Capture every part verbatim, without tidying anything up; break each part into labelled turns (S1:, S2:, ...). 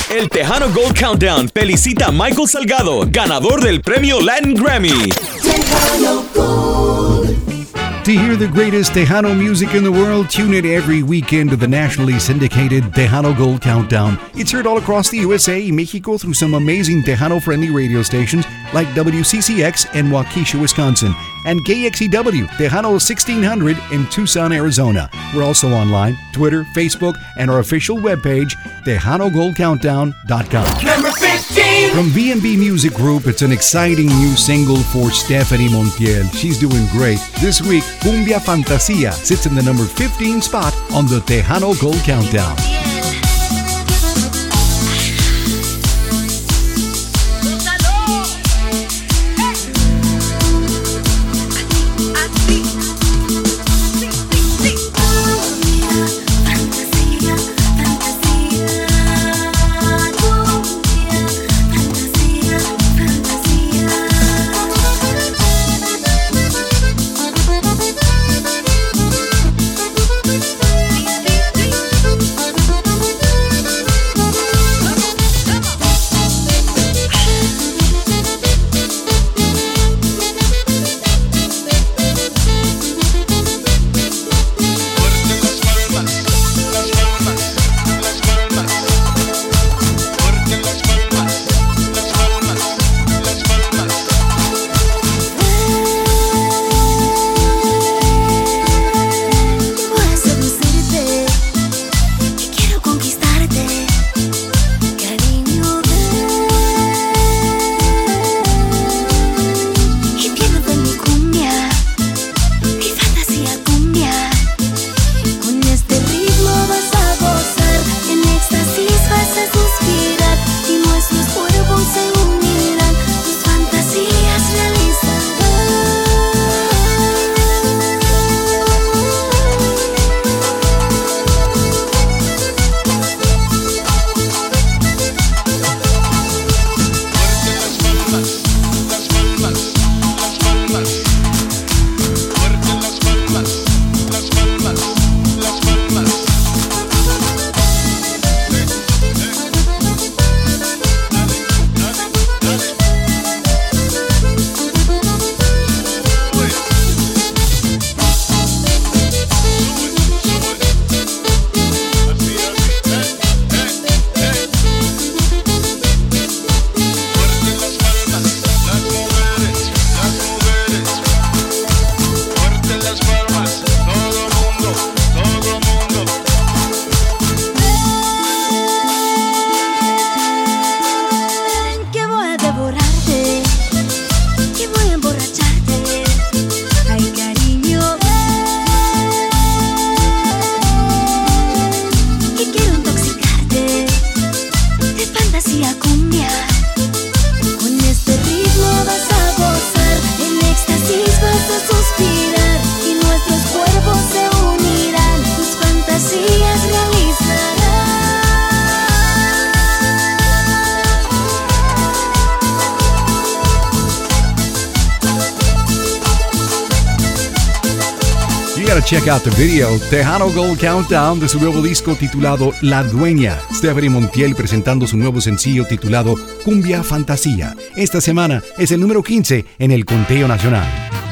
S1: El Tejano Gold Countdown felicita a Michael Salgado, ganador del premio Latin Grammy.
S2: Tejano Gold.
S3: To hear the greatest Tejano music in the world, tune in every weekend to the nationally syndicated Tejano Gold Countdown. It's heard all across the U S A and Mexico through some amazing Tejano-friendly radio stations like W C C X in Waukesha, Wisconsin, and K X E W, Tejano sixteen hundred in Tucson, Arizona. We're also online, Twitter, Facebook, and our official webpage, Tejano Gold Countdown dot com.
S2: Number fifteen.
S3: From V and B Music Group, it's an exciting new single for Stephanie Montiel. She's doing great. This week, Cumbia Fantasia sits in the number fifteen spot on the Tejano Gold Countdown. Check out the video, Tejano Gold Countdown, de su nuevo disco titulado La Dueña. Stephanie Montiel presentando su nuevo sencillo titulado Cumbia Fantasía. Esta semana es el número quince en el conteo nacional.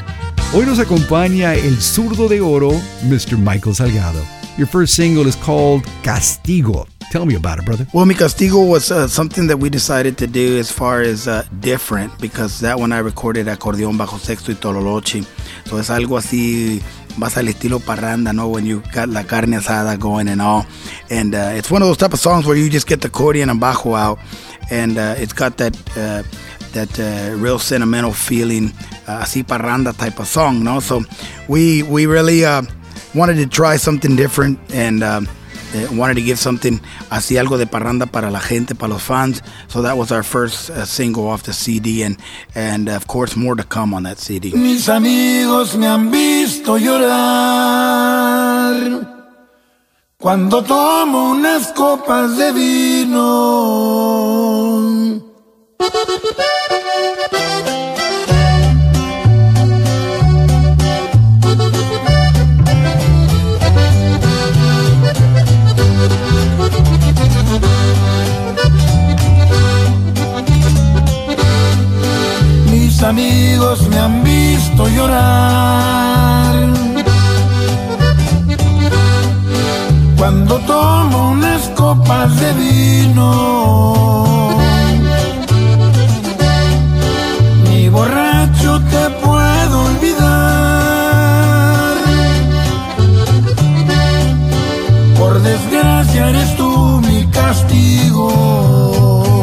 S3: Hoy nos acompaña el zurdo de oro, mister Michael Salgado. Your first single is called Castigo. Tell me about it, brother.
S4: Well, Mi Castigo was uh, something that we decided to do as far as uh, different, because that one I recorded acordeón, bajo sexto y tololoche. So es algo así, vas al estilo parranda, ¿no? When you got la carne asada going and all. And uh, it's one of those type of songs where you just get the accordion and bajo out. And uh, it's got that uh, that uh, real sentimental feeling, uh, así parranda type of song, no? So we, we really uh, wanted to try something different, and um, Uh, wanted to give something así, algo de parranda para la gente, para los fans. So that was our first uh, single off the C D, and and of course more to come on that C D.
S5: Mis amigos me han visto llorar cuando tomo unas copas de vino. amigos me han visto llorar. Cuando tomo unas copas de vino, ni borracho te puedo olvidar. Por desgracia eres tú mi castigo.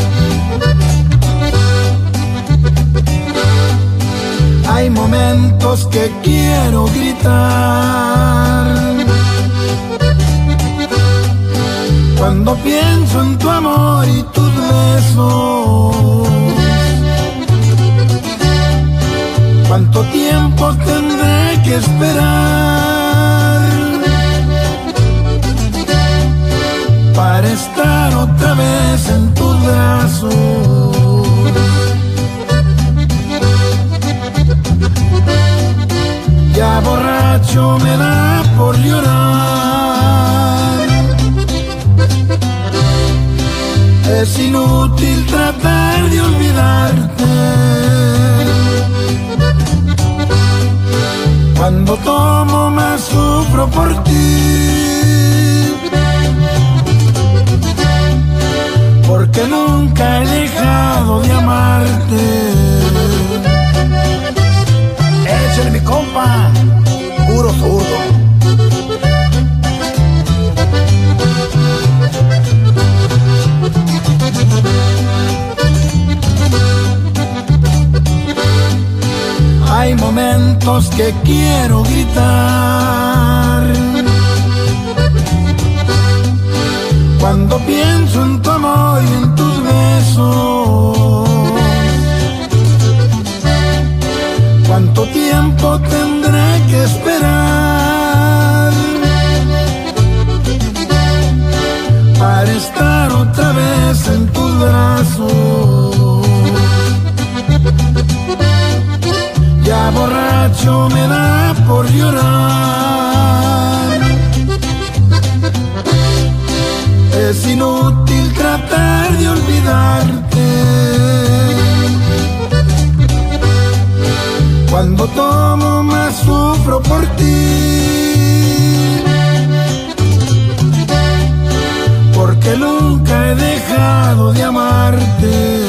S5: Hay momentos que quiero gritar cuando pienso en tu amor y tus besos. ¿Cuánto tiempo tendré que esperar para estar otra vez en tus brazos? Ya borracho me da por llorar. Es inútil tratar de olvidarte cuando tomo más sufro por ti, porque nunca he dejado de amarte. Échale mi compa, puro zurdo. Hay momentos que quiero gritar cuando pienso en tu amor y en tus besos. ¿Cuánto tiempo tendré que esperar para estar otra vez en tus brazos? Ya borracho me da por llorar. Es inútil tratar de olvidarte cuando tomo más sufro por ti, porque nunca he dejado de amarte.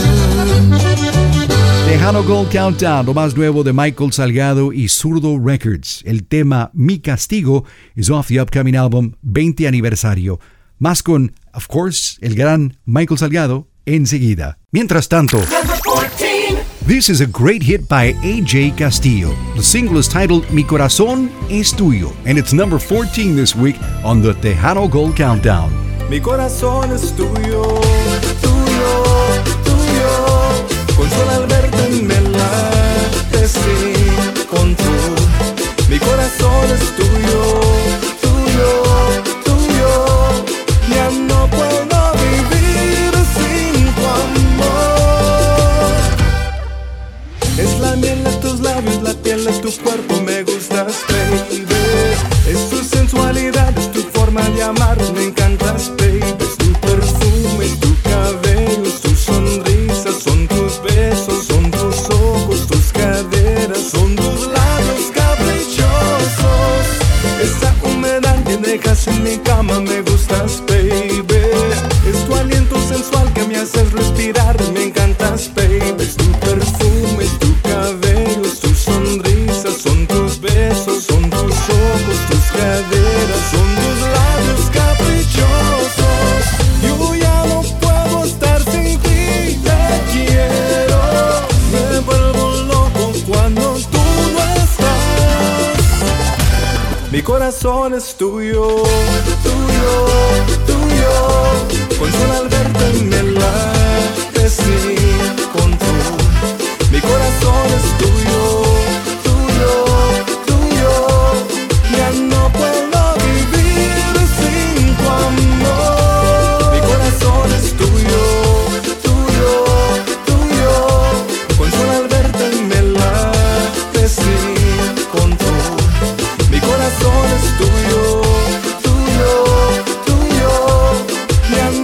S3: Tejano Gold Countdown, lo más nuevo de Michael Salgado y Zurdo Records. El tema Mi Castigo is off the upcoming album veinte aniversario. Más con, of course, el gran Michael Salgado enseguida. Mientras tanto, this is a great hit by A J Castillo. The single is titled Mi Corazón es Tuyo, and it's number fourteen this week on the Tejano Gold Countdown.
S6: Mi corazón es tuyo, tuyo, tuyo. Con solo al verte me late, sí, con tú. Mi corazón es tuyo, tuyo, tuyo. Ya no puedo vivir sin tu amor. Es la miel de tus labios, la piel de tu cuerpo, me gustas, baby. Es tu sensualidad, es tu forma de amar, me encantas, baby. Es tu perfume, es tu cabello, es tu sonrisa, son tus besos, son tus ojos, tus caderas, son tus labios caprichosos. Esa humedad que dejas en mi cama, me gustas, baby. Es tu aliento sensual que me haces respirar, me encantas, baby. Es tu perfume, es tu cabello, es tu sonrisa, son tus besos, son tus ojos, tus caderas, son tus labios caprichosos. Yo ya no puedo estar sin ti, te quiero. Me vuelvo loco cuando tú no estás. Mi corazón es tuyo, tuyo, tuyo. Con solo al verte me late, sí, con tú. Mi corazón es tuyo, tuyo, tuyo. Ya no puedo vivir sin tu amor. Mi corazón es tuyo, tuyo, tuyo. Con solo al verte me late, sí, con tú. Mi corazón es tuyo, tuyo, tuyo. Ya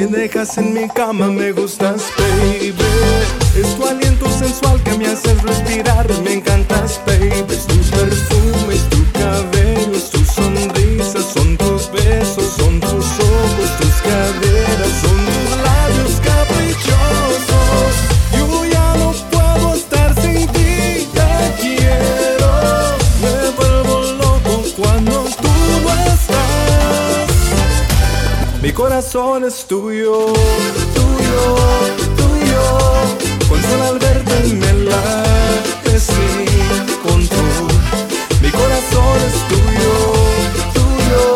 S6: dejas en mi cama, me gustas, baby. Es tu aliento sensual que me haces respirar, me encantas, baby. Es tu perfume, es tu cabello, es tu sonrisa, son tus besos, son tus ojos, tus caderas, son tus labios caprichosos. Yo ya no puedo estar sin ti, te quiero. Me vuelvo loco cuando tú no estás. Mi corazón es tuyo, tuyo, tuyo. Con solo al verte me late sin control. Mi corazón es tuyo, tuyo,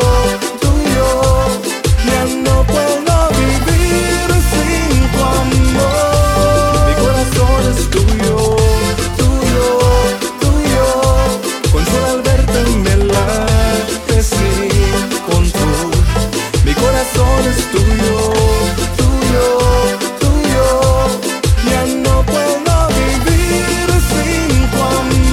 S6: tuyo. Ya no puedo vivir sin tu amor. Mi corazón es tuyo, tuyo, tuyo. Con solo al verte me late sin control. Mi corazón es tuyo, tuyo, tuyo. Ya no puedo vivir sin tu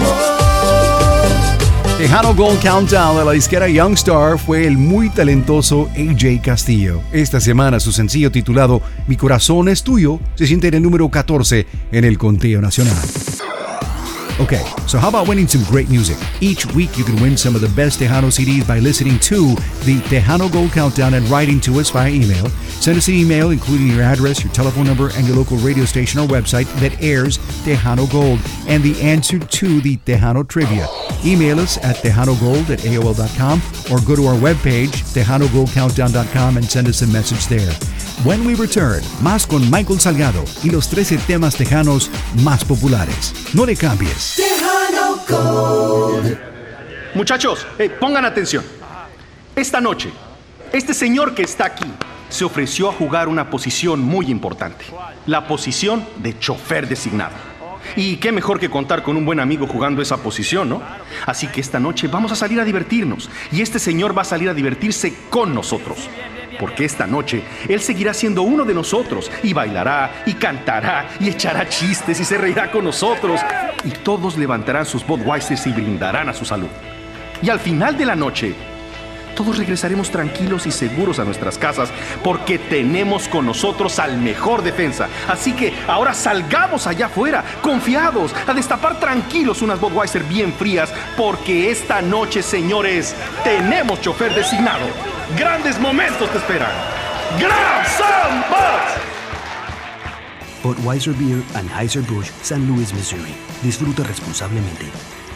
S6: amor.
S3: Tejano Gold Countdown de la disquera Youngstar fue el muy talentoso A J Castillo. Esta semana su sencillo titulado Mi corazón es tuyo se siente en el número catorce en el conteo nacional. Okay, so how about winning some great music? Each week you can win some of the best Tejano C Ds by listening to the Tejano Gold Countdown and writing to us via email. Send us an email including your address, your telephone number, and your local radio station or website that airs Tejano Gold and the answer to the Tejano Trivia. Email us at tejanogold at A O L dot com or go to our webpage, tejano gold countdown dot com, and send us a message there. When we return, más con Michael Salgado y los trece temas tejanos más populares. No le cambies.
S2: Tejano Gold.
S7: Muchachos, eh, pongan atención. Esta noche, este señor que está aquí se ofreció a jugar una posición muy importante. La posición de chofer designado. Y qué mejor que contar con un buen amigo jugando esa posición, ¿no? Así que esta noche vamos a salir a divertirnos. Y este señor va a salir a divertirse con nosotros. Porque esta noche él seguirá siendo uno de nosotros. Y bailará, y cantará, y echará chistes, y se reirá con nosotros. Y todos levantarán sus Budweisers y brindarán a su salud. Y al final de la noche, todos regresaremos tranquilos y seguros a nuestras casas porque tenemos con nosotros al mejor defensa. Así que ahora salgamos allá afuera, confiados, a destapar tranquilos unas Budweiser bien frías porque esta noche, señores, tenemos chofer designado. Grandes momentos te esperan. ¡Grab some Buds!
S8: Budweiser Beer, Anheuser-Busch, San Luis, Missouri. Disfruta responsablemente.